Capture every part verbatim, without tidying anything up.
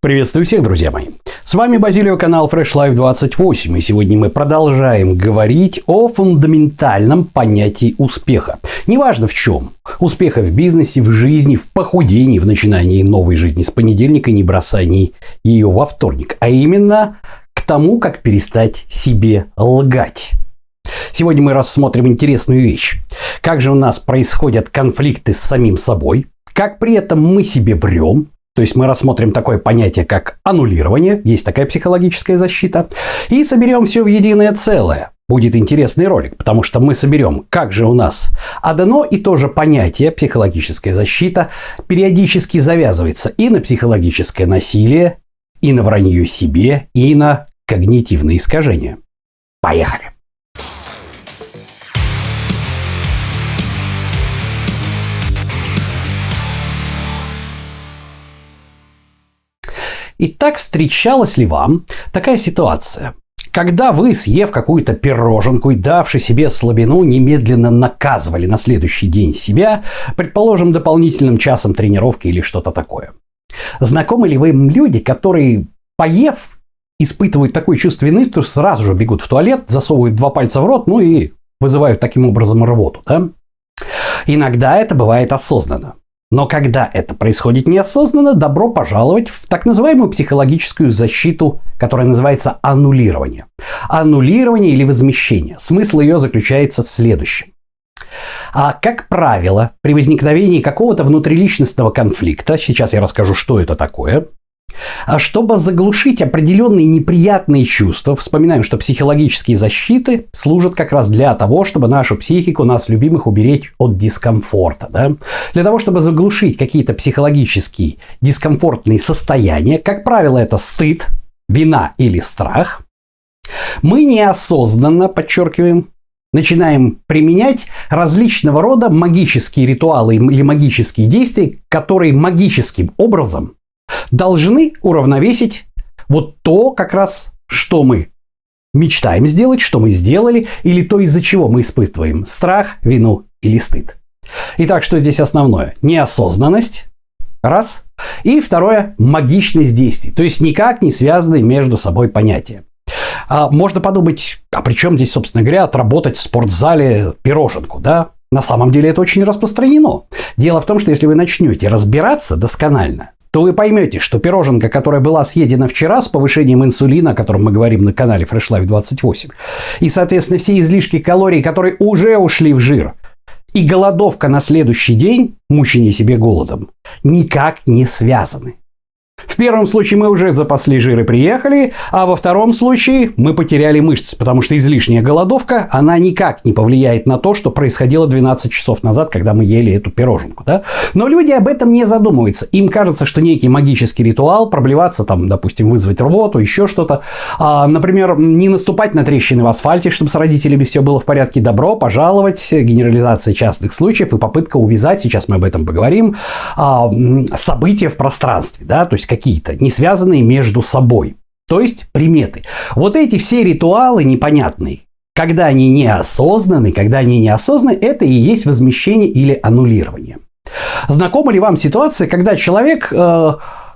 Приветствую всех, друзья мои! С вами Базилио, канал Fresh Life двадцать восемь, и сегодня мы продолжаем говорить о фундаментальном понятии успеха. Неважно в чем. Успеха в бизнесе, в жизни, в похудении, в начинании новой жизни с понедельника, не бросании ее во вторник. А именно к тому, как перестать себе лгать. Сегодня мы рассмотрим интересную вещь. Как же у нас происходят конфликты с самим собой, как при этом мы себе врем. То есть мы рассмотрим такое понятие, как аннулирование, есть такая психологическая защита, и соберем все в единое целое. Будет интересный ролик, потому что мы соберем, как же у нас одно и то же понятие, психологическая защита, периодически завязывается и на психологическое насилие, и на вранье себе, и на когнитивные искажения. Поехали! Итак, встречалась ли вам такая ситуация, когда вы, съев какую-то пироженку и давши себе слабину, немедленно наказывали на следующий день себя, предположим, дополнительным часом тренировки или что-то такое? Знакомы ли вы люди, которые, поев, испытывают такое чувство вины, что сразу же бегут в туалет, засовывают два пальца в рот, ну и вызывают таким образом рвоту, да? Иногда это бывает осознанно. Но когда это происходит неосознанно, добро пожаловать в так называемую психологическую защиту, которая называется аннулирование. Аннулирование или возмещение. Смысл ее заключается в следующем. А как правило, при возникновении какого-то внутриличностного конфликта, сейчас я расскажу, что это такое, а чтобы заглушить определенные неприятные чувства, вспоминаем, что психологические защиты служат как раз для того, чтобы нашу психику, нас любимых, уберечь от дискомфорта. Да? Для того, чтобы заглушить какие-то психологические дискомфортные состояния, как правило, это стыд, вина или страх, мы неосознанно, подчеркиваем, начинаем применять различного рода магические ритуалы или магические действия, которые магическим образом должны уравновесить вот то, как раз, что мы мечтаем сделать, что мы сделали, или то, из-за чего мы испытываем страх, вину или стыд. Итак, что здесь основное? Неосознанность. Раз. И второе – магичность действий. То есть никак не связанные между собой понятия. А можно подумать, а при чем здесь, собственно говоря, отработать в спортзале пироженку, да? На самом деле это очень распространено. Дело в том, что если вы начнете разбираться досконально, то вы поймете, что пироженка, которая была съедена вчера с повышением инсулина, о котором мы говорим на канале Fresh Life двадцать восемь, и, соответственно, все излишки калорий, которые уже ушли в жир, и голодовка на следующий день, мучение себе голодом, никак не связаны. В первом случае мы уже запасли жир и приехали, а во втором случае мы потеряли мышцы, потому что излишняя голодовка, она никак не повлияет на то, что происходило двенадцать часов назад, когда мы ели эту пироженку. Да? Но люди об этом не задумываются. Им кажется, что некий магический ритуал, проблеваться, там, допустим, вызвать рвоту, еще что-то. А, например, не наступать на трещины в асфальте, чтобы с родителями все было в порядке. Добро пожаловать, генерализация частных случаев и попытка увязать, сейчас мы об этом поговорим, а, события в пространстве, да, то есть какие-то, не связанные между собой. То есть приметы. Вот эти все ритуалы непонятные, когда они неосознаны, когда они неосознаны, это и есть возмещение или аннулирование. Знакома ли вам ситуация, когда человек, э,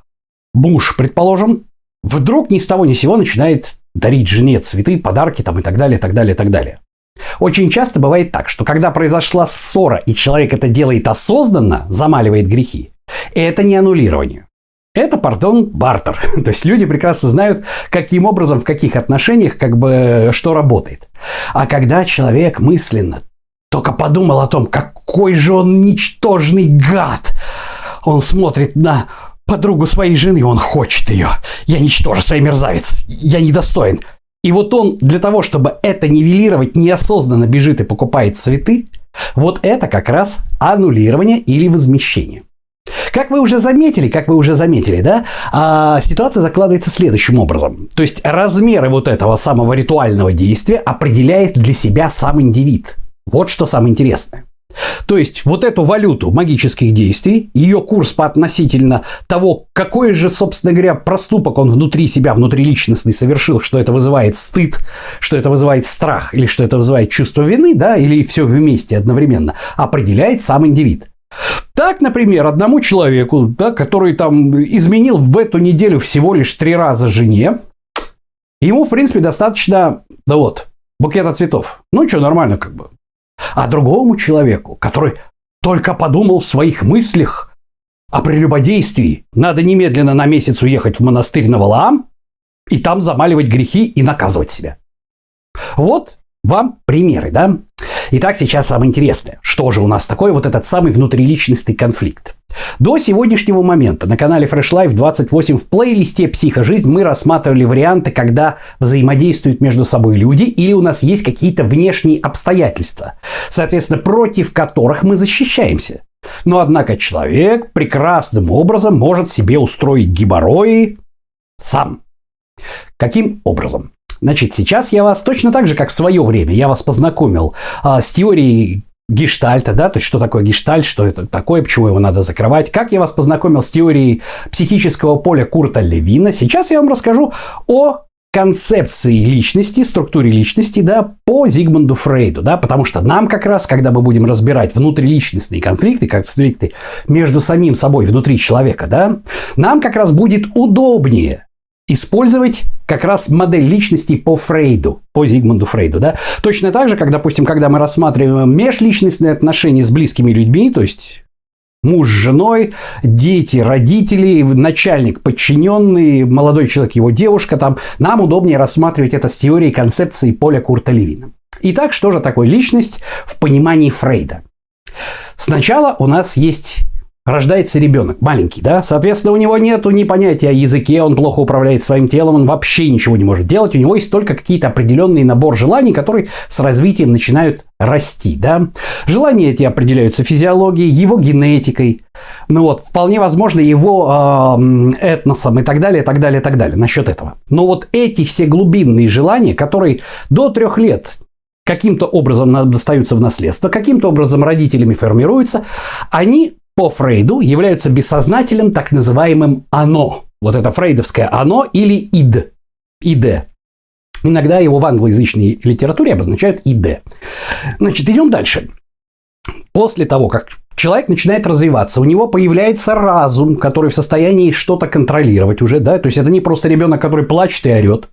муж, предположим, вдруг ни с того ни с сего начинает дарить жене цветы, подарки там, и так далее, и так далее, и так далее. Очень часто бывает так, что когда произошла ссора, и человек это делает осознанно, замаливает грехи, это не аннулирование. Это, пардон, бартер. То есть люди прекрасно знают, каким образом, в каких отношениях, как бы, что работает. А когда человек мысленно только подумал о том, какой же он ничтожный гад, он смотрит на подругу своей жены, он хочет ее. Я ничтожество, я мерзавец, я недостоин. И вот он для того, чтобы это нивелировать, неосознанно бежит и покупает цветы. Вот это как раз аннулирование или возмещение. Как вы уже заметили, как вы уже заметили, да, а, ситуация закладывается следующим образом. То есть размеры вот этого самого ритуального действия определяет для себя сам индивид. Вот что самое интересное. То есть вот эту валюту магических действий, ее курс по относительно того, какой же, собственно говоря, проступок он внутри себя, внутриличностный совершил, что это вызывает стыд, что это вызывает страх или что это вызывает чувство вины, да, или все вместе одновременно, определяет сам индивид. Так, например, одному человеку, да, который там изменил в эту неделю всего лишь три раза жене, ему, в принципе, достаточно, да вот, букета цветов. Ну, что, нормально как бы. А другому человеку, который только подумал в своих мыслях о прелюбодействии, надо немедленно на месяц уехать в монастырь на Валаам и там замаливать грехи и наказывать себя. Вот вам примеры, да? Итак, сейчас самое интересное. Что же у нас такое вот этот самый внутриличностный конфликт? До сегодняшнего момента на канале Fresh Life двадцать восемь в плейлисте «Психожизнь» мы рассматривали варианты, когда взаимодействуют между собой люди или у нас есть какие-то внешние обстоятельства, соответственно, против которых мы защищаемся. Но, однако, человек прекрасным образом может себе устроить геморрои сам. Каким образом? Значит, сейчас я вас точно так же, как в свое время, я вас познакомил а, с теорией гештальта, да, то есть что такое гештальт, что это такое, почему его надо закрывать, как я вас познакомил с теорией психического поля Курта Левина. Сейчас я вам расскажу о концепции личности, структуре личности, да, по Зигмунду Фрейду, да, потому что нам как раз, когда мы будем разбирать внутриличностные конфликты, конфликты между самим собой внутри человека, да, нам как раз будет удобнее использовать как раз модель личности по Фрейду, по Зигмунду Фрейду, да. Точно так же, как, допустим, когда мы рассматриваем межличностные отношения с близкими людьми, то есть муж с женой, дети, родители, начальник, подчиненный, молодой человек, его девушка, там, нам удобнее рассматривать это с теорией концепции поля Курта Левина. Итак, что же такое личность в понимании Фрейда? Сначала у нас есть... Рождается ребенок, маленький, да, соответственно, у него нету ни понятия о языке, он плохо управляет своим телом, он вообще ничего не может делать, у него есть только какие-то определенный набор желаний, которые с развитием начинают расти, да. Желания эти определяются физиологией, его генетикой, ну вот, вполне возможно, его э, этносом и так далее, и так далее, и так далее, насчет этого. Но вот эти все глубинные желания, которые до трех лет каким-то образом достаются в наследство, каким-то образом родителями формируются, они по Фрейду являются бессознательным так называемым «оно». Вот это фрейдовское «оно» или «ид». «Иде». Иногда его в англоязычной литературе обозначают «иде». Значит, идем дальше. После того, как человек начинает развиваться, у него появляется разум, который в состоянии что-то контролировать уже, да, то есть это не просто ребенок, который плачет и орет.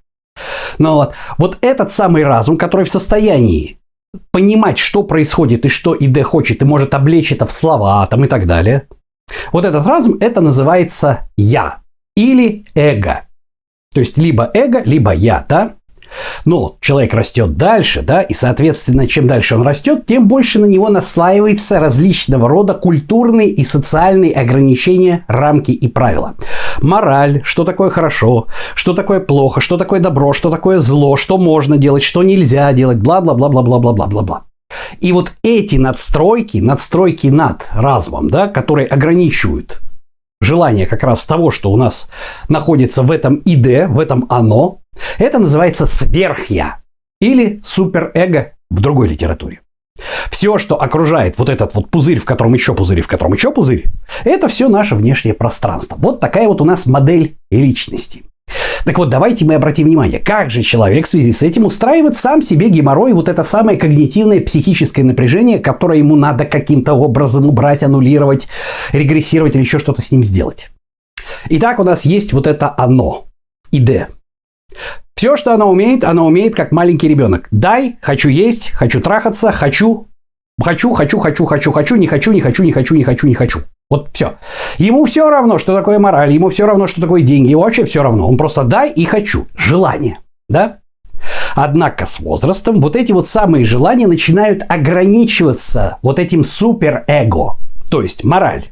Но вот, вот этот самый разум, который в состоянии понимать, что происходит и что ИД хочет, и может облечь это в слова там, и так далее. Вот этот разум, это называется «я» или «эго». То есть, либо эго, либо «я», да? Но человек растет дальше, да, и, соответственно, чем дальше он растет, тем больше на него наслаивается различного рода культурные и социальные ограничения, рамки и правила. Мораль, что такое хорошо, что такое плохо, что такое добро, что такое зло, что можно делать, что нельзя делать, бла-бла-бла-бла-бла-бла-бла-бла. И вот эти надстройки, надстройки над разумом, да, которые ограничивают желание как раз того, что у нас находится в этом ИД, в этом оно, это называется сверхя или суперэго в другой литературе. Все, что окружает вот этот вот пузырь, в котором еще пузырь, в котором еще пузырь, это все наше внешнее пространство. Вот такая вот у нас модель личности. Так вот, давайте мы обратим внимание, как же человек в связи с этим устраивает сам себе геморрой, вот это самое когнитивное психическое напряжение, которое ему надо каким-то образом убрать, аннулировать, регрессировать или еще что-то с ним сделать. Итак, у нас есть вот это оно, ИД. Все, что она умеет, она умеет как маленький ребенок. Дай, хочу есть, хочу трахаться, хочу, хочу, хочу, хочу, хочу, хочу, не хочу, не хочу, не хочу, не хочу, не хочу. Вот все. Ему все равно, что такое мораль, ему все равно, что такое деньги, ему вообще все равно. Он просто дай и хочу. Желание. Да? Однако с возрастом вот эти вот самые желания начинают ограничиваться вот этим суперэго, то есть мораль.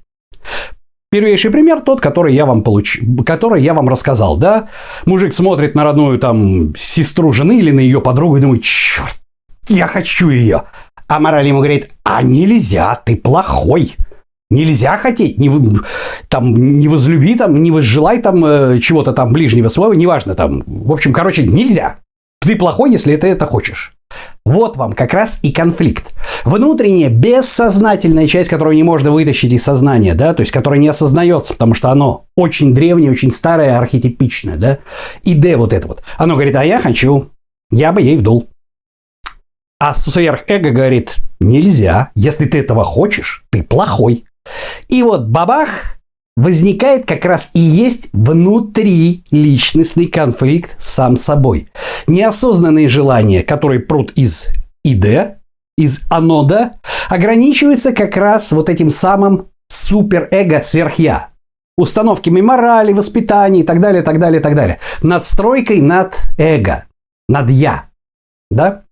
Первейший пример тот, который я вам получ... который я вам рассказал, да? Мужик смотрит на родную там сестру жены или на ее подругу и думает: черт, я хочу ее. А мораль ему говорит: а нельзя, ты плохой. Нельзя хотеть, не, вы, там, не возлюби, там, не возжелай там э, чего-то там ближнего своего, неважно там. В общем, короче, нельзя. Ты плохой, если ты это хочешь. Вот вам как раз и конфликт. Внутренняя бессознательная часть, которую не можно вытащить из сознания, да, то есть которая не осознается, потому что оно очень древнее, очень старое, архетипичное, да. ИД вот это вот. Оно говорит: а я хочу, я бы ей вдул. А сверхэго говорит: нельзя, если ты этого хочешь, ты плохой. И вот бабах, возникает как раз и есть внутриличностный конфликт сам с собой. Неосознанные желания, которые прут из ИД, из анода, ограничиваются как раз вот этим самым суперэго сверхя. Установками морали, воспитания и так далее, так далее, так далее. Надстройкой над эго, над я. Да?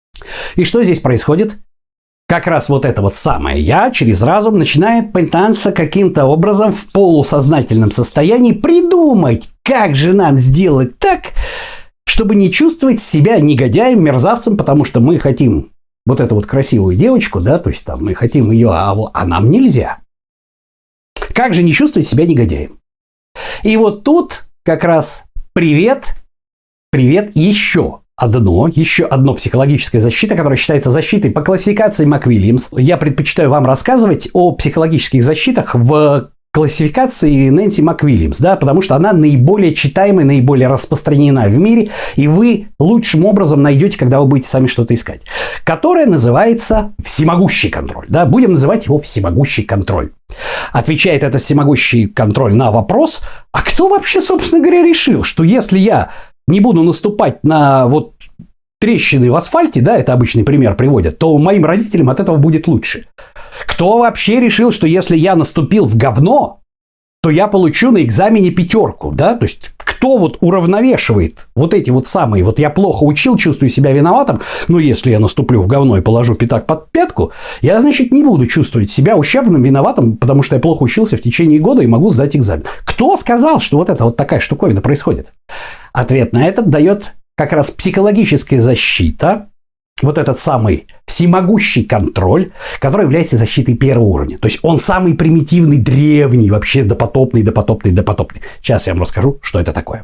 И что здесь происходит? Как раз вот это вот самое «я» через разум начинает пытаться каким-то образом в полусознательном состоянии придумать, как же нам сделать так, чтобы не чувствовать себя негодяем, мерзавцем, потому что мы хотим вот эту вот красивую девочку, да, то есть там мы хотим ее, а, а нам нельзя. Как же не чувствовать себя негодяем? И вот тут как раз привет, привет еще. Одно, еще одно психологическая защита, которая считается защитой по классификации МакВильямс. Я предпочитаю вам рассказывать о психологических защитах в классификации Нэнси МакВильямс, да, потому что она наиболее читаемая, наиболее распространена в мире, и вы лучшим образом найдете, когда вы будете сами что-то искать, которая называется всемогущий контроль. Да, будем называть его всемогущий контроль. Отвечает этот всемогущий контроль на вопрос, а кто вообще, собственно говоря, решил, что если я не буду наступать на вот трещины в асфальте, да, это обычный пример приводят, то моим родителям от этого будет лучше. Кто вообще решил, что если я наступил в говно, то я получу на экзамене пятерку, да? То есть, кто вот уравновешивает вот эти вот самые, вот я плохо учил, чувствую себя виноватым, но если я наступлю в говно и положу пятак под пятку, я, значит, не буду чувствовать себя ущербным, виноватым, потому что я плохо учился в течение года и могу сдать экзамен. Кто сказал, что вот это вот такая штуковина происходит? Ответ на это дает как раз психологическая защита, вот этот самый всемогущий контроль, который является защитой первого уровня. То есть он самый примитивный, древний, вообще допотопный, допотопный, допотопный. Сейчас я вам расскажу, что это такое.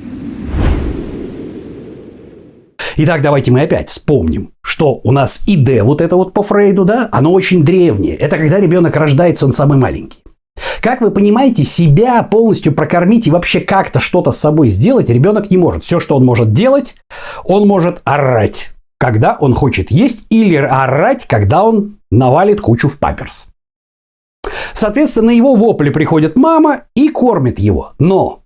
Итак, давайте мы опять вспомним, что у нас ИД, вот это вот по Фрейду, да, оно очень древнее. Это когда ребенок рождается, он самый маленький. Как вы понимаете, себя полностью прокормить и вообще как-то что-то с собой сделать ребенок не может. Все, что он может делать, он может орать, когда он хочет есть, или орать, когда он навалит кучу в памперс. Соответственно, на его вопли приходит мама и кормит его. Но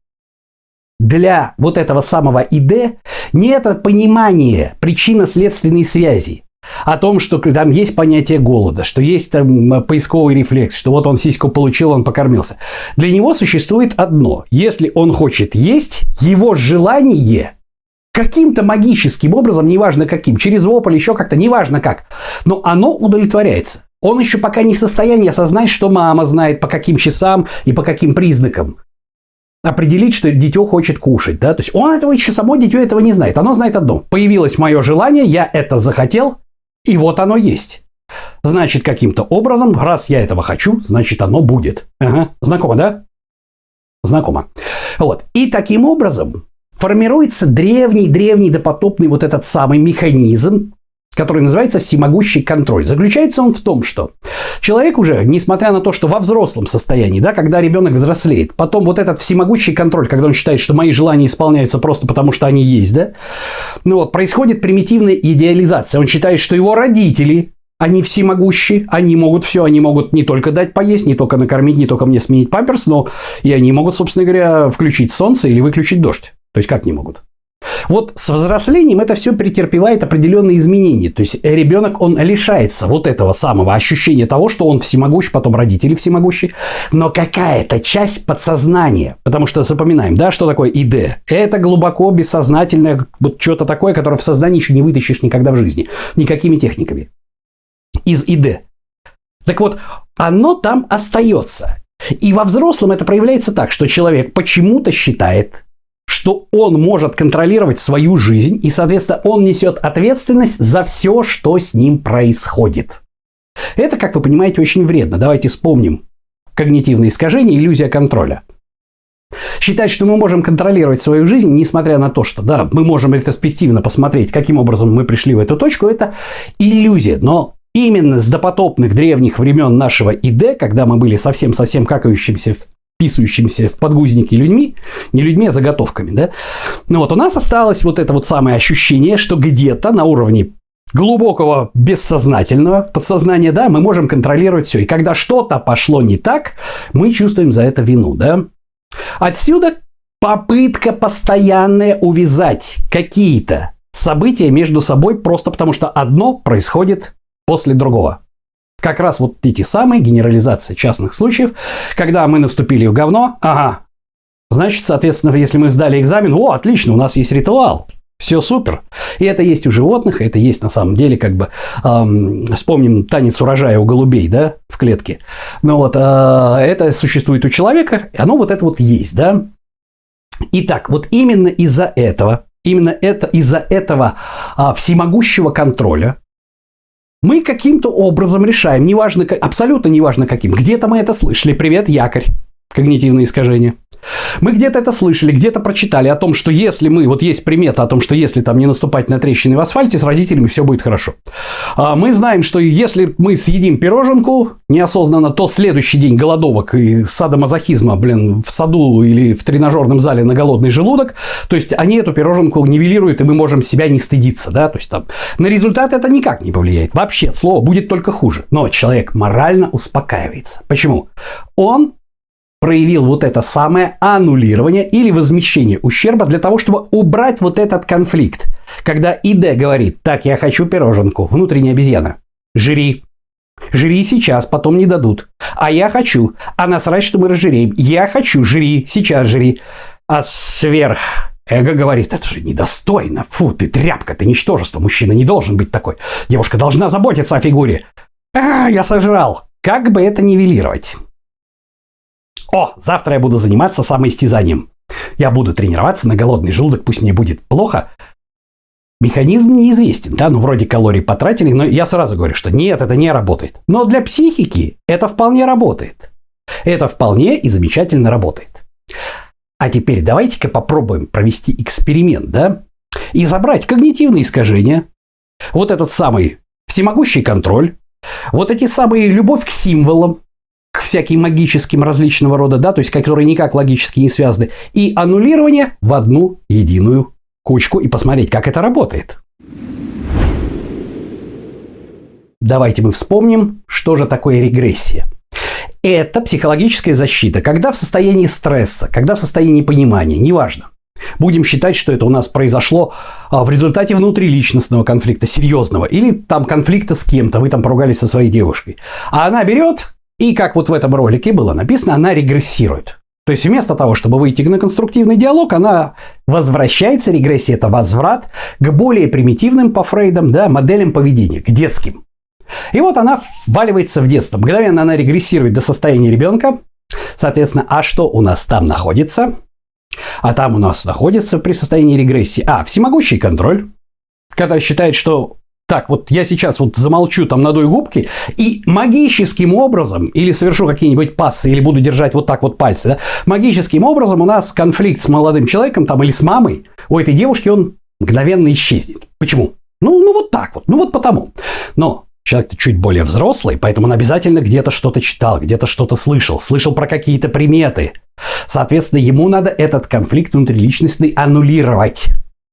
для вот этого самого ИД нет понимания причинно-следственной связи. О том, что там есть понятие голода, что есть там поисковый рефлекс, что вот он сиську получил, он покормился. Для него существует одно. Если он хочет есть, его желание каким-то магическим образом, неважно каким, через вопль, еще как-то, неважно как, но оно удовлетворяется. Он еще пока не в состоянии осознать, что мама знает, по каким часам и по каким признакам определить, что дитё хочет кушать. Да? То есть он этого еще, само дитё этого не знает. Оно знает одно. Появилось мое желание, я это захотел, и вот оно есть. Значит, каким-то образом, раз я этого хочу, значит, оно будет. Ага. Знакомо, да? Знакомо. Вот. И таким образом формируется древний-древний допотопный вот этот самый механизм, который называется всемогущий контроль. Заключается он в том, что человек уже, несмотря на то, что во взрослом состоянии, да, когда ребенок взрослеет, потом вот этот всемогущий контроль, когда он считает, что мои желания исполняются просто потому, что они есть, да, ну вот, происходит примитивная идеализация. Он считает, что его родители, они всемогущие, они могут все, они могут не только дать поесть, не только накормить, не только мне сменить памперс, но и они могут, собственно говоря, включить солнце или выключить дождь. То есть, как не могут? Вот с взрослением это все претерпевает определенные изменения. То есть, ребенок, он лишается вот этого самого ощущения того, что он всемогущ, потом родители всемогущие. Но какая-то часть подсознания, потому что запоминаем, да, что такое ИД? Это глубоко бессознательное, вот что-то такое, которое в сознании еще не вытащишь никогда в жизни. Никакими техниками. Из ИД. Так вот, оно там остается. И во взрослом это проявляется так, что человек почему-то считает, что он может контролировать свою жизнь, и, соответственно, он несет ответственность за все, что с ним происходит. Это, как вы понимаете, очень вредно. Давайте вспомним когнитивные искажения, иллюзия контроля. Считать, что мы можем контролировать свою жизнь, несмотря на то, что, да, мы можем ретроспективно посмотреть, каким образом мы пришли в эту точку, это иллюзия. Но именно с допотопных древних времен нашего ИД, когда мы были совсем-совсем какающимся, вписывающимися в подгузники людьми, не людьми, а заготовками, да, ну вот у нас осталось вот это вот самое ощущение, что где-то на уровне глубокого бессознательного подсознания, да, мы можем контролировать все. И когда что-то пошло не так, мы чувствуем за это вину, да. Отсюда попытка постоянная увязать какие-то события между собой просто потому, что одно происходит после другого. Как раз вот эти самые генерализации частных случаев, когда мы наступили в говно, ага, значит, соответственно, если мы сдали экзамен, о, отлично, у нас есть ритуал. Все супер. И это есть у животных, это есть на самом деле, как бы, эм, вспомним танец урожая у голубей, да, в клетке. Но вот э, это существует у человека, и оно вот это вот есть, да. Итак, вот именно из-за этого, именно это, из-за этого э, всемогущего контроля мы каким-то образом решаем, неважно, абсолютно неважно каким. Где-то мы это слышали. Привет, якорь. Когнитивные искажения. Мы где-то это слышали, где-то прочитали о том, что если мы, вот есть примета о том, что если там не наступать на трещины в асфальте, с родителями все будет хорошо. Мы знаем, что если мы съедим пироженку неосознанно, то следующий день голодовок и садомазохизма, блин, в саду или в тренажерном зале на голодный желудок, то есть они эту пироженку нивелируют, и мы можем себя не стыдиться, да, то есть там на результат это никак не повлияет. Вообще, слово будет только хуже. Но человек морально успокаивается. Почему? Он проявил вот это самое аннулирование или возмещение ущерба для того, чтобы убрать вот этот конфликт. Когда ИД говорит, так, я хочу пироженку, внутренняя обезьяна, жри. Жри сейчас, потом не дадут. А я хочу. А насрать, что мы разжиреем. Я хочу, жри, сейчас жри. А сверх эго говорит, это же недостойно. Фу, ты тряпка, ты ничтожество. Мужчина не должен быть такой. Девушка должна заботиться о фигуре. А, я сожрал. Как бы это нивелировать? О, завтра я буду заниматься самоистязанием. Я буду тренироваться на голодный желудок, пусть мне будет плохо. Механизм неизвестен, да, ну вроде калорий потратили, но я сразу говорю, что нет, это не работает. Но для психики это вполне работает. Это вполне и замечательно работает. А теперь давайте-ка попробуем провести эксперимент, да, и забрать когнитивные искажения, вот этот самый всемогущий контроль, вот эти самые любовь к символам, к всяким магическим различного рода, да, то есть которые никак логически не связаны, и аннулирование в одну единую кучку и посмотреть, как это работает. Давайте мы вспомним, что же такое регрессия. Это психологическая защита, когда в состоянии стресса, когда в состоянии понимания, неважно. Будем считать, что это у нас произошло в результате внутриличностного конфликта, серьезного, или там конфликта с кем-то, вы там поругались со своей девушкой. А она берет и, как вот в этом ролике было написано, она регрессирует. То есть вместо того, чтобы выйти на конструктивный диалог, она возвращается, регрессия – это возврат к более примитивным по Фрейдам, да, моделям поведения, к детским. И вот она вваливается в детство. Мгновенно она регрессирует до состояния ребенка. Соответственно, а что у нас там находится? А там у нас находится при состоянии регрессии А. Всемогущий контроль, который считает, что так, вот я сейчас вот замолчу, там надую губки и магическим образом, или совершу какие-нибудь пассы, или буду держать вот так вот пальцы, да, магическим образом у нас конфликт с молодым человеком там или с мамой, у этой девушки он мгновенно исчезнет. Почему? Ну, ну вот так вот, ну вот потому. Но человек-то чуть более взрослый, поэтому он обязательно где-то что-то читал, где-то что-то слышал, слышал про какие-то приметы. Соответственно, ему надо этот конфликт внутриличностный аннулировать.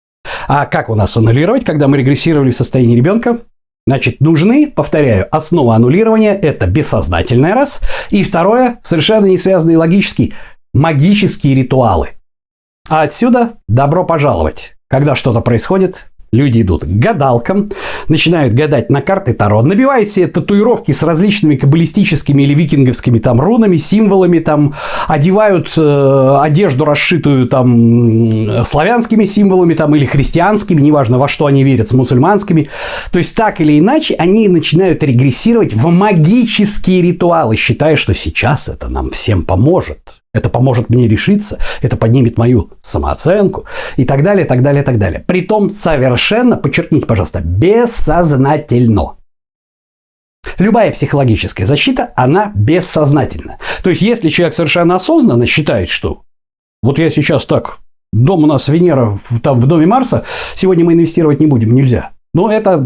А как у нас аннулировать, когда мы регрессировали в состоянии ребенка? Значит, нужны, повторяю, основа аннулирования – это бессознательное раз. И второе, совершенно не связанные логически, магические ритуалы. А отсюда добро пожаловать. Когда что-то происходит, люди идут к гадалкам, начинают гадать на карты Таро, набивают себе татуировки с различными каббалистическими или викинговскими там рунами, символами, там, одевают э, одежду, расшитую там славянскими символами там, или христианскими, неважно во что они верят, с мусульманскими. То есть так или иначе они начинают регрессировать в магические ритуалы, считая, что сейчас это нам всем поможет. Это поможет мне решиться, это поднимет мою самооценку и так далее, так далее, так далее. Притом совершенно, подчеркните, пожалуйста, бессознательно. Любая психологическая защита, она бессознательна. То есть, если человек совершенно осознанно считает, что вот я сейчас так, дом у нас Венера, там в доме Марса, сегодня мы инвестировать не будем, нельзя. Но это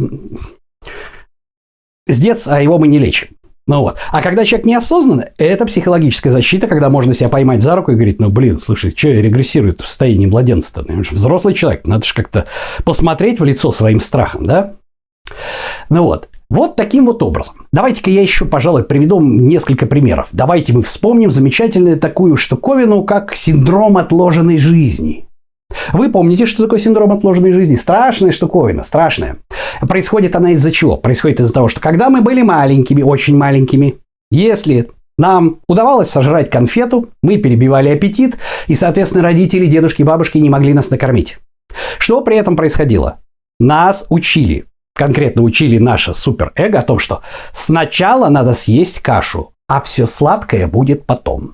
сдец, а его мы не лечим. Ну вот. А когда человек неосознанно, это психологическая защита, когда можно себя поймать за руку и говорить, ну блин, слушай, что я регрессирую в состоянии младенца-то? Взрослый человек, надо же как-то посмотреть в лицо своим страхом, да? Ну вот. Вот таким вот образом. Давайте-ка я еще, пожалуй, приведу несколько примеров. Давайте мы вспомним замечательную такую штуковину, как синдром отложенной жизни. Вы помните, что такое синдром отложенной жизни? Страшная штуковина, страшная. Происходит она из-за чего? Происходит из-за того, что когда мы были маленькими, очень маленькими, если нам удавалось сожрать конфету, мы перебивали аппетит, и, соответственно, родители, дедушки, бабушки не могли нас накормить. Что при этом происходило? Нас учили, конкретно учили наше суперэго о том, что сначала надо съесть кашу, а все сладкое будет потом.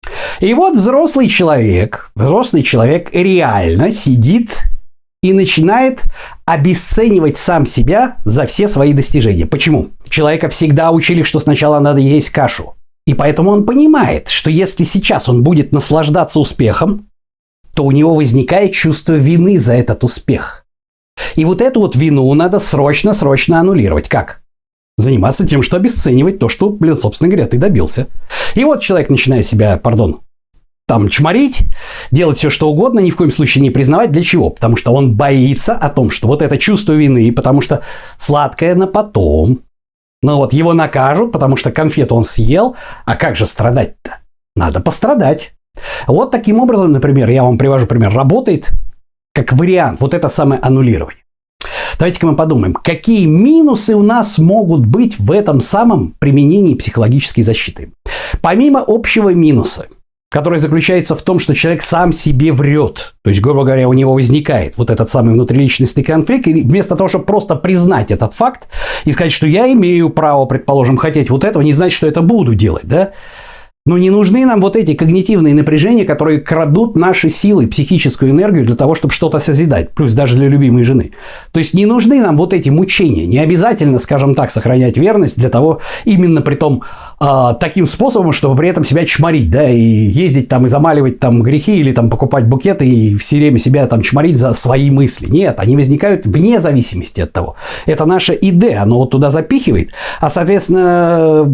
И вот взрослый человек, взрослый человек реально сидит и начинает обесценивать сам себя за все свои достижения. Почему? Человека всегда учили, что сначала надо есть кашу. И поэтому он понимает, что если сейчас он будет наслаждаться успехом, то у него возникает чувство вины за этот успех. И вот эту вот вину надо срочно-срочно аннулировать. Как? Заниматься тем, что обесценивать то, что, блин, собственно говоря, ты добился. И вот человек начинает себя, пардон, там чморить, делать все, что угодно, ни в коем случае не признавать. Для чего? Потому что он боится о том, что вот это чувство вины, потому что сладкое на потом. Но вот его накажут, потому что конфету он съел. А как же страдать-то? Надо пострадать. Вот таким образом, например, я вам привожу пример, работает как вариант вот это самое аннулирование. Давайте-ка мы подумаем, какие минусы у нас могут быть в этом самом применении психологической защиты. Помимо общего минуса, который заключается в том, что человек сам себе врет. То есть, грубо говоря, у него возникает вот этот самый внутриличностный конфликт. И вместо того, чтобы просто признать этот факт и сказать, что я имею право, предположим, хотеть вот этого, не значит, что это буду делать, да? Но не нужны нам вот эти когнитивные напряжения, которые крадут наши силы, психическую энергию для того, чтобы что-то созидать. Плюс даже для любимой жены. То есть не нужны нам вот эти мучения. Не обязательно, скажем так, сохранять верность для того, именно при том э, таким способом, чтобы при этом себя чморить, да, и ездить там и замаливать там грехи или там покупать букеты и все время себя там чморить за свои мысли. Нет, они возникают вне зависимости от того. Это наше ИД, оно вот туда запихивает, а, соответственно,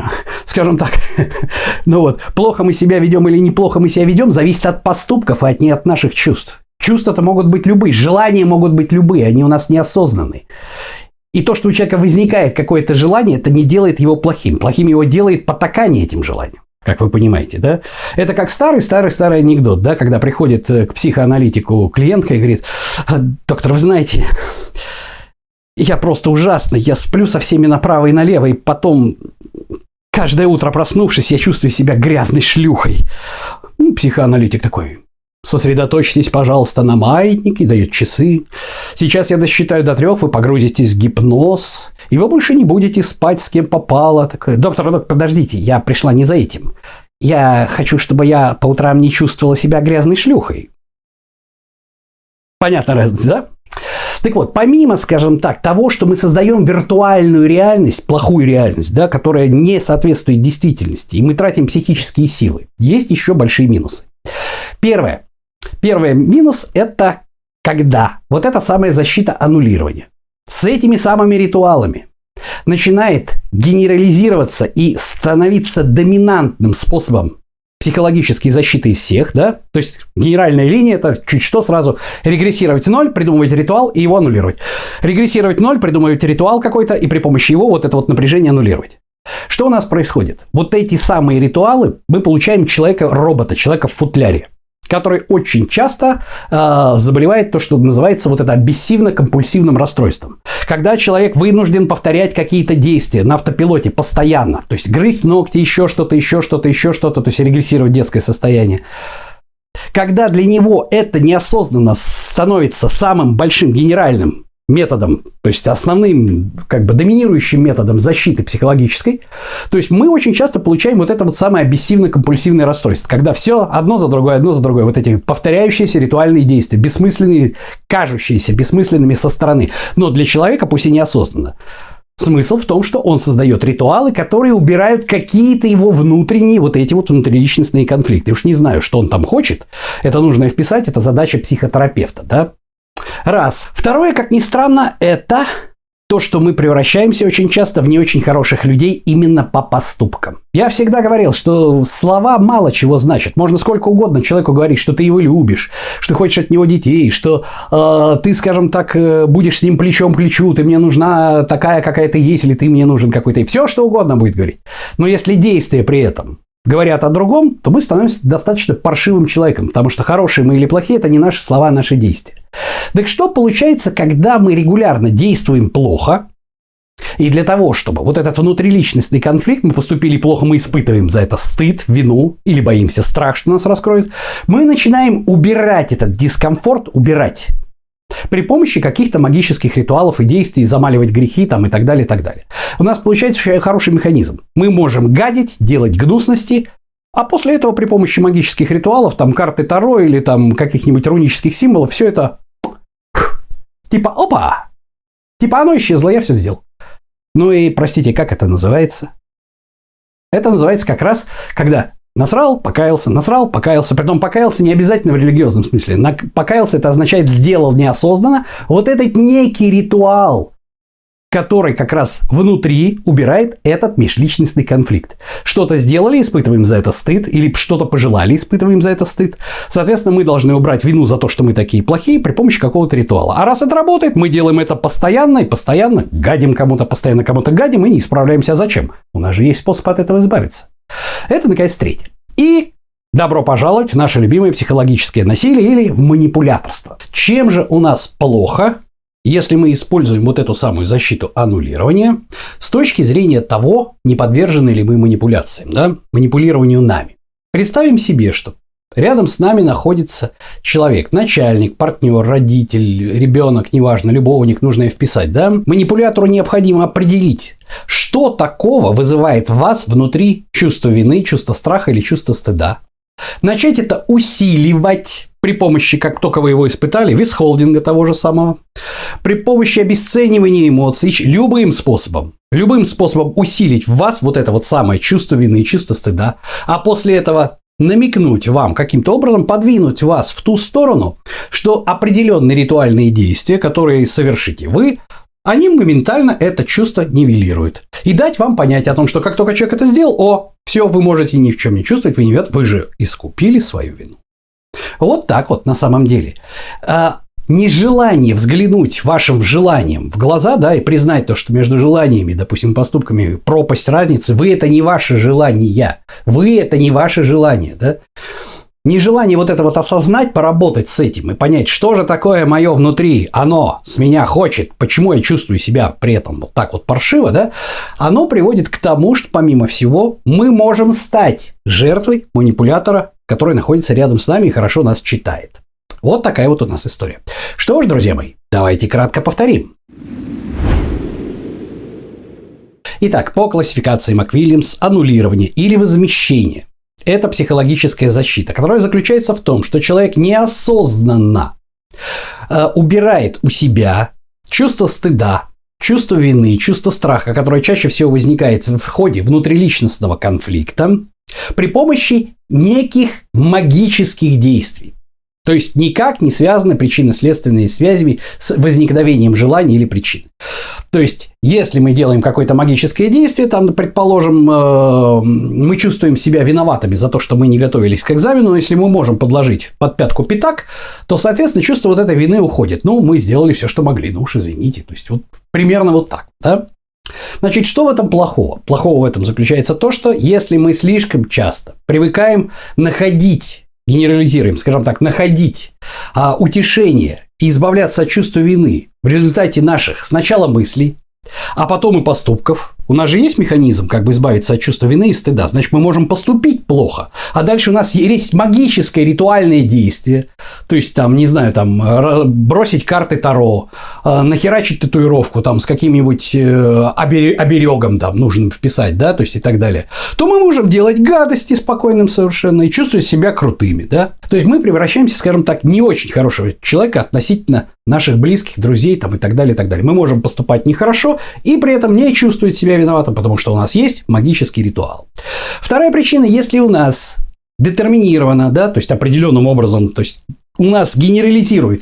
скажем так, ну вот, плохо мы себя ведем или неплохо мы себя ведем, зависит от поступков, а не от наших чувств. Чувства-то могут быть любые, желания могут быть любые, они у нас неосознанные. И то, что у человека возникает какое-то желание, это не делает его плохим. Плохим его делает потакание этим желанием. Как вы понимаете, да? Это как старый-старый-старый анекдот, да, когда приходит к психоаналитику клиентка и говорит: доктор, вы знаете, я просто ужасный, я сплю со всеми направо и налево, и потом каждое утро проснувшись, я чувствую себя грязной шлюхой. Ну, психоаналитик такой: сосредоточьтесь, пожалуйста, на маятнике, дает часы. Сейчас я досчитаю до трех, вы погрузитесь в гипноз, и вы больше не будете спать с кем попало. Такой: доктор, доктор, подождите, я пришла не за этим. Я хочу, чтобы я по утрам не чувствовала себя грязной шлюхой. Понятно разница, да? Так вот, помимо, скажем так, того, что мы создаем виртуальную реальность, плохую реальность, да, которая не соответствует действительности, и мы тратим психические силы, есть еще большие минусы. Первое. Первый минус – это когда вот эта самая защита аннулирования с этими самыми ритуалами начинает генерализироваться и становиться доминантным способом психологической защиты из всех, да, то есть генеральная линия – это чуть что сразу регрессировать ноль, придумывать ритуал и его аннулировать. Регрессировать ноль, придумывать ритуал какой-то и при помощи его вот это вот напряжение аннулировать. Что у нас происходит? Вот эти самые ритуалы мы получаем человека-робота, человека в футляре, который очень часто э, заболевает то, что называется вот это обессивно-компульсивным расстройством. Когда человек вынужден повторять какие-то действия на автопилоте постоянно, то есть грызть ногти, еще что-то, еще что-то, еще что-то, то есть регрессировать детское состояние. Когда для него это неосознанно становится самым большим генеральным методом, то есть основным, как бы доминирующим методом защиты психологической, то есть мы очень часто получаем вот это вот самое обессивно-компульсивное расстройство, когда все одно за другое, одно за другое, вот эти повторяющиеся ритуальные действия, бессмысленные, кажущиеся бессмысленными со стороны, но для человека пусть и неосознанно. Смысл в том, что он создает ритуалы, которые убирают какие-то его внутренние вот эти вот внутриличностные конфликты. Я уж не знаю, что он там хочет, это нужно вписать, это задача психотерапевта, да? Раз. Второе, как ни странно, это то, что мы превращаемся очень часто в не очень хороших людей именно по поступкам. Я всегда говорил, что слова мало чего значат. Можно сколько угодно человеку говорить, что ты его любишь, что хочешь от него детей, что э, ты, скажем так, будешь с ним плечом к плечу, ты мне нужна такая, какая ты есть, или ты мне нужен какой-то. И все, что угодно будет говорить. Но если действия при этом говорят о другом, то мы становимся достаточно паршивым человеком, потому что хорошие мы или плохие – это не наши слова, а наши действия. Так что получается, когда мы регулярно действуем плохо, и для того, чтобы вот этот внутриличностный конфликт, мы поступили плохо, мы испытываем за это стыд, вину или боимся страх, что нас раскроют, мы начинаем убирать этот дискомфорт, убирать при помощи каких-то магических ритуалов и действий, замаливать грехи там, и так далее, и так далее. У нас получается хороший механизм. Мы можем гадить, делать гнусности, а после этого при помощи магических ритуалов, там карты Таро или там каких-нибудь рунических символов, все это типа опа! Типа оно исчезло, я все сделал. Ну и, простите, как это называется? Это называется как раз, когда насрал, покаялся, насрал, покаялся. Притом покаялся не обязательно в религиозном смысле. Покаялся – это означает сделал неосознанно. Вот этот некий ритуал, который как раз внутри убирает этот межличностный конфликт. Что-то сделали, испытываем за это стыд, или что-то пожелали, испытываем за это стыд. Соответственно, мы должны убрать вину за то, что мы такие плохие, при помощи какого-то ритуала. А раз это работает, мы делаем это постоянно и постоянно гадим кому-то, постоянно кому-то гадим и не справляемся. А зачем? У нас же есть способ от этого избавиться. Это, наконец, третье. И добро пожаловать в наше любимое психологическое насилие или в манипуляторство. Чем же у нас плохо, если мы используем вот эту самую защиту аннулирования с точки зрения того, не подвержены ли мы манипуляциям, да, манипулированию нами? Представим себе, что рядом с нами находится человек, начальник, партнер, родитель, ребенок, неважно, любовник, нужно и вписать, да? Манипулятору необходимо определить, что такого вызывает в вас внутри чувство вины, чувство страха или чувство стыда. Начать это усиливать при помощи, как только вы его испытали, висхолдинга того же самого, при помощи обесценивания эмоций, любым способом, любым способом усилить в вас вот это вот самое чувство вины, чувство стыда, а после этого намекнуть вам, каким-то образом подвинуть вас в ту сторону, что определенные ритуальные действия, которые совершите вы, они моментально это чувство нивелируют. И дать вам понять о том, что как только человек это сделал, о, все, вы можете ни в чем не чувствовать, вы не виноваты, вы же искупили свою вину. Вот так вот на самом деле. А нежелание взглянуть вашим желанием в глаза, да, и признать то, что между желаниями, допустим, поступками пропасть разницы, вы это не ваше желание, вы это не ваше желание, да. Нежелание вот это вот осознать, поработать с этим и понять, что же такое мое внутри, оно с меня хочет, почему я чувствую себя при этом вот так вот паршиво, да, оно приводит к тому, что помимо всего мы можем стать жертвой манипулятора, который находится рядом с нами и хорошо нас читает. Вот такая вот у нас история. Что ж, друзья мои, давайте кратко повторим. Итак, по классификации МакВильямс аннулирование или возмещение – это психологическая защита, которая заключается в том, что человек неосознанно э, убирает у себя чувство стыда, чувство вины, чувство страха, которое чаще всего возникает в ходе внутриличностного конфликта, при помощи неких магических действий. То есть никак не связаны причинно-следственные связи с возникновением желания или причины. То есть, если мы делаем какое-то магическое действие, там, предположим, мы чувствуем себя виноватыми за то, что мы не готовились к экзамену, но если мы можем подложить под пятку пятак, то, соответственно, чувство вот этой вины уходит. Ну, мы сделали все, что могли, ну уж извините. То есть, вот примерно вот так, да? Значит, что в этом плохого? Плохого в этом заключается то, что если мы слишком часто привыкаем находить, генерализируем, скажем так, находить а, утешение и избавляться от чувства вины в результате наших сначала мыслей, а потом и поступков. У нас же есть механизм, как бы избавиться от чувства вины и стыда. Значит, мы можем поступить плохо. А дальше у нас есть магическое ритуальное действие. То есть, там, не знаю, там, бросить карты Таро, нахерачить татуировку там, с каким-нибудь оберегом там, нужно вписать, да, то есть и так далее. То мы можем делать гадости спокойным совершенно и чувствовать себя крутыми, да. То есть, мы превращаемся, скажем так, не очень хорошего человека относительно наших близких, друзей там, и так далее, и так далее. Мы можем поступать нехорошо и при этом не чувствовать себя виноватым, потому что у нас есть магический ритуал. Вторая причина, если у нас детерминировано, да, то есть определенным образом, то есть у нас генерализируется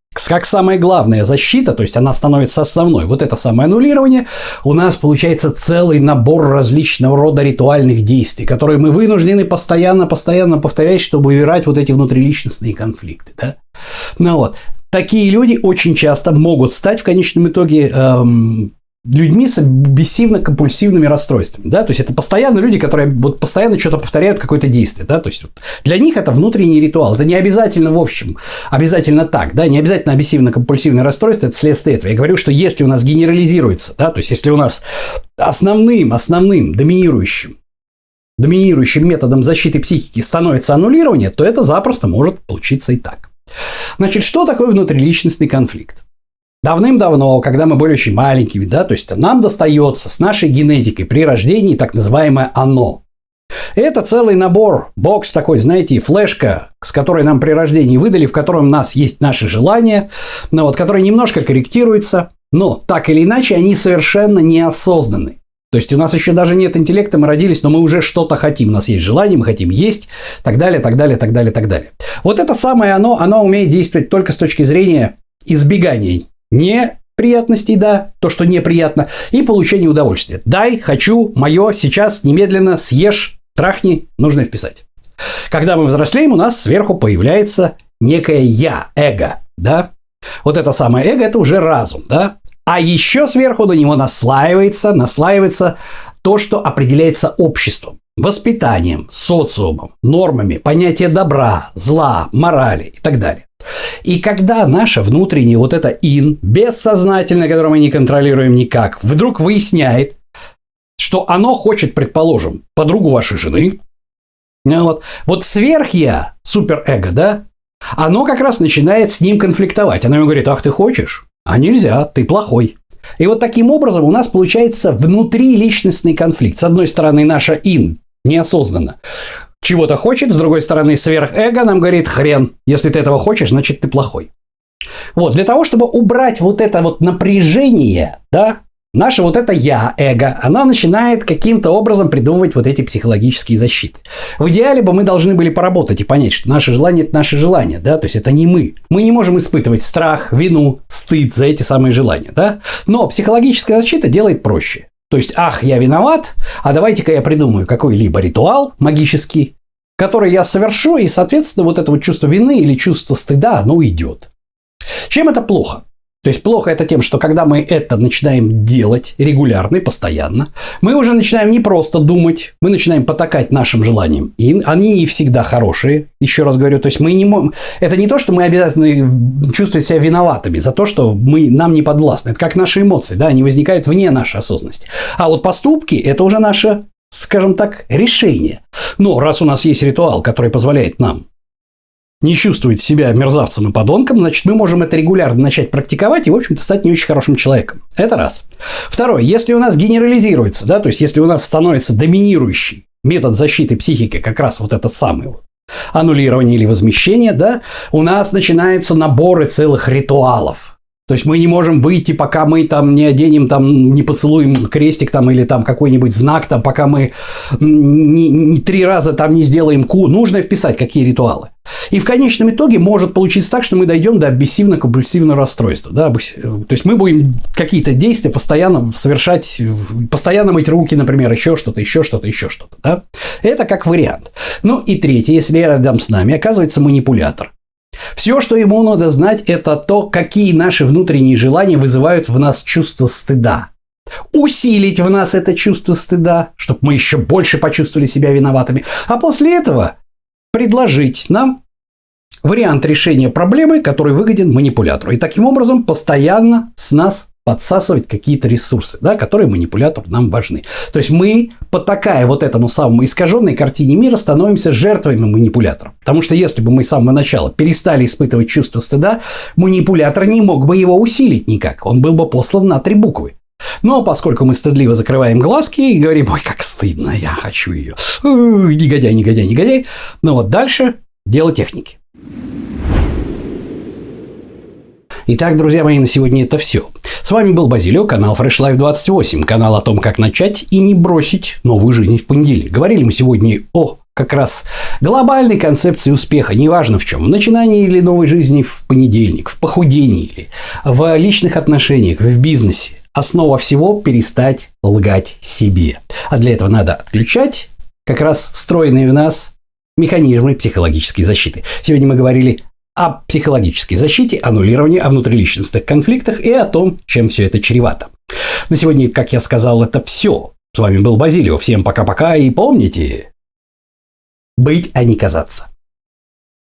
как самая главная защита, то есть она становится основной, вот это самое аннулирование, у нас получается целый набор различного рода ритуальных действий, которые мы вынуждены постоянно-постоянно повторять, чтобы убирать вот эти внутриличностные конфликты. Да? Ну вот, такие люди очень часто могут стать в конечном итоге эм, людьми с обсессивно-компульсивными расстройствами, да, то есть это постоянно люди, которые вот постоянно что-то повторяют, какое-то действие, да, то есть вот для них это внутренний ритуал, это не обязательно в общем, обязательно так, да, не обязательно обсессивно-компульсивное расстройство, это следствие этого. Я говорю, что если у нас генерализируется, да, то есть если у нас основным, основным, доминирующим, доминирующим методом защиты психики становится аннулирование, то это запросто может получиться и так. Значит, что такое внутриличностный конфликт? Давным-давно, когда мы были очень маленькими, да, то есть нам достается с нашей генетикой при рождении так называемое «оно». Это целый набор, бокс такой, знаете, флешка, с которой нам при рождении выдали, в котором у нас есть наши желания, но вот, которые немножко корректируются, но так или иначе они совершенно неосознанны. То есть у нас еще даже нет интеллекта, мы родились, но мы уже что-то хотим, у нас есть желание, мы хотим есть, так далее, так далее, так далее, так далее. Вот это самое «оно», оно умеет действовать только с точки зрения избегания неприятностей, да, то, что неприятно, и получение удовольствия. Дай, хочу, мое, сейчас, немедленно, съешь, трахни, нужно вписать. Когда мы взрослеем, у нас сверху появляется некое «я», эго, да. Вот это самое эго – это уже разум, да. А еще сверху на него наслаивается, наслаивается то, что определяется обществом, воспитанием, социумом, нормами, понятие добра, зла, морали и так далее. И когда наше внутреннее вот это ин, бессознательное, которое мы не контролируем никак, вдруг выясняет, что оно хочет, предположим, подругу вашей жены, вот, вот сверх-я, суперэго, да, оно как раз начинает с ним конфликтовать. Оно ему говорит: ах, ты хочешь? А нельзя, ты плохой. И вот таким образом у нас получается внутриличностный конфликт. С одной стороны, наша ин неосознанно чего-то хочет, с другой стороны, сверхэго нам говорит: хрен, если ты этого хочешь, значит ты плохой. Вот, для того, чтобы убрать вот это вот напряжение, да, наше вот это я, эго, она начинает каким-то образом придумывать вот эти психологические защиты. В идеале бы мы должны были поработать и понять, что наше желание – это наше желание, да, то есть это не мы. Мы не можем испытывать страх, вину, стыд за эти самые желания, да, но психологическая защита делает проще. То есть, ах, я виноват, а давайте-ка я придумаю какой-либо ритуал магический, который я совершу, и, соответственно, вот это вот чувство вины или чувство стыда, оно уйдет. Чем это плохо? То есть, плохо это тем, что когда мы это начинаем делать регулярно и постоянно, мы уже начинаем не просто думать, мы начинаем потакать нашим желаниям. И они и всегда хорошие, еще раз говорю. То есть, мы не можем... Это не то, что мы обязаны чувствовать себя виноватыми за то, что мы... нам не подвластны. Это как наши эмоции, да, они возникают вне нашей осознанности. А вот поступки – это уже наше, скажем так, решение. Но раз у нас есть ритуал, который позволяет нам не чувствовать себя мерзавцем и подонком, значит, мы можем это регулярно начать практиковать и, в общем-то, стать не очень хорошим человеком. Это раз. Второе. Если у нас генерализируется, да, то есть, если у нас становится доминирующий метод защиты психики, как раз вот этот самый вот, аннулирование или возмещение, да, у нас начинаются наборы целых ритуалов. То есть, мы не можем выйти, пока мы там не оденем, там, не поцелуем крестик там, или там какой-нибудь знак, там, пока мы не, не три раза там не сделаем ку. Нужно вписать, какие ритуалы. И в конечном итоге может получиться так, что мы дойдем до обсессивно-компульсивного расстройства. Да? То есть, мы будем какие-то действия постоянно совершать, постоянно мыть руки, например, еще что-то, еще что-то, еще что-то. Да? Это как вариант. Ну и третье, если рядом с нами оказывается манипулятор. Все, что ему надо знать, это то, какие наши внутренние желания вызывают в нас чувство стыда. Усилить в нас это чувство стыда, чтобы мы еще больше почувствовали себя виноватыми. А после этого предложить нам вариант решения проблемы, который выгоден манипулятору. И таким образом постоянно с нас подсасывать какие-то ресурсы, да, которые манипулятору нам важны. То есть мы, потакая вот этому самому искаженной картине мира, становимся жертвами манипулятора. Потому что если бы мы с самого начала перестали испытывать чувство стыда, манипулятор не мог бы его усилить никак. Он был бы послан на три буквы. Но поскольку мы стыдливо закрываем глазки и говорим: ой, как стыдно, я хочу ее. Негодяй, негодяй, негодяй. Ну вот дальше дело техники. Итак, друзья мои, на сегодня это все. С вами был Базилио, канал Fresh Life двадцать восемь, канал о том, как начать и не бросить новую жизнь в понедельник. Говорили мы сегодня о как раз глобальной концепции успеха, неважно в чем, в начинании или новой жизни в понедельник, в похудении или в личных отношениях, в бизнесе. Основа всего – перестать лгать себе. А для этого надо отключать как раз встроенные в нас механизмы психологической защиты. Сегодня мы говорили о психологической защите, аннулировании, о внутриличностных конфликтах и о том, чем все это чревато. На сегодня, как я сказал, это все. С вами был Базилио. Всем пока-пока и помните, быть, а не казаться.